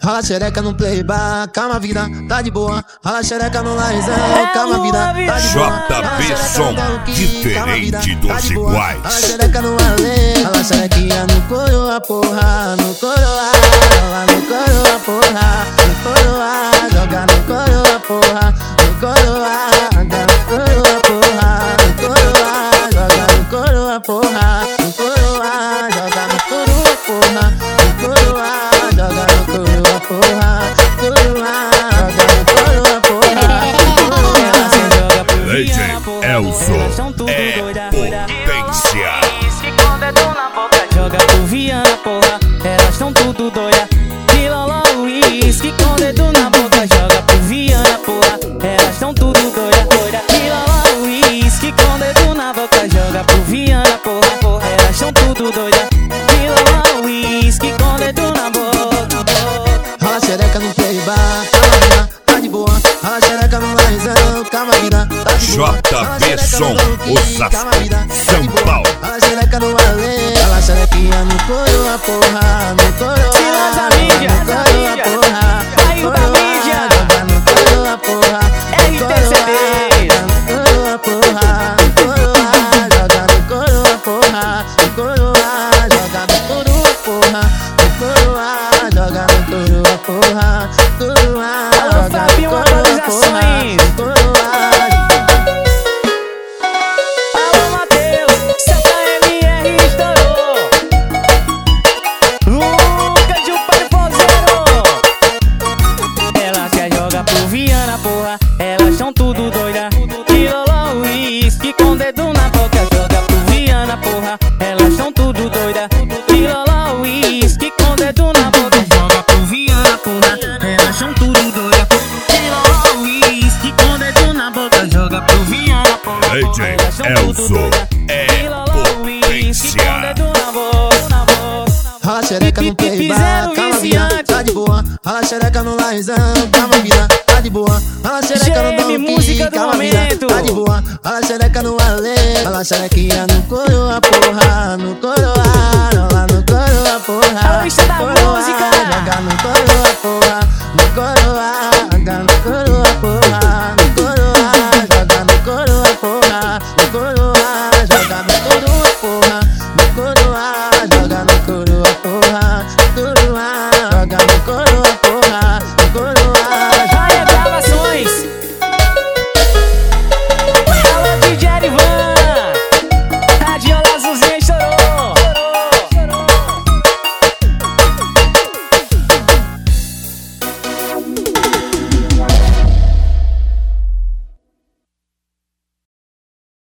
Rala xereca no playbar, calma vida, tá de boa. Rala xereca no laizão, calma vida, tá de boa. JB Som, diferente dos iguais. Rala xereca no alê, rala xerequinha no coroa, porra, no coroa. Rala no coroa, porra, no coroa. Joga no coroa, porra, no coroa. Joga no coroa, porra, no coroa. Joga no coroa, porra, no coroa. Joga no coroa, porra, no coroa. Joga no coroa, porra, coroa. Joga no coroa, porra. Legend Elzo é potência. Com o dedo na boca, joga pro Viana, porra. Elas tão tudo doida. De Lolo Uísque, com o dedo na boca, joga pro Viana, porra. Elas tão tudo doida. De Lolo Uísque, com o dedo na boca, joga pro Viana, porra. Elas tão tudo doida. De Lolo Uísque, com o dedo na boca. Rala xereca no playbar, calma vida, tá de boa. Rala xereca no laizão, calma vida, tá de boa. JB Som, Osasco, São Paulo. Rala xereca no alê, rala xerequinha no coroa, porra, no coroa. Silas a mídia, no coroa, porra, caiu da mídia. Joga no coroa, porra, RTCD. joga no coroa, porra, no coroa. Joga no coroa, porra, no coroa. Joga no coroa, porra, no coroa. Joga no coroa, porra, coroa. Alô, Fabinho, atualizações. Alô, Matheus, CKMR estourou. Lucas de um pai poseiro. Ela quer jogar pro Viana, porra. Elas são tudo doida. De Lolo Uísque, com o dedo na boca, joga pro Viana, porra. Elas são tudo doida. De Lolo Uísque, com o dedo na boca, joga pro Viana, porra. Elas são tudo doida. De Lolo Uísque, com o dedo na boca, joga pro Viana, porra. Legend Elzo é potência. Rala xereca no playbar, calma vida, tá de boa. Rala xereca no laizão, calma vida, tá de boa. Rala xereca no donkey, calma vida, tá de boa. Rala xereca no alê, rala xerequinha no coroa, porra, no coroa. Rala no coroa, porra, A lista da música. joga no coroa.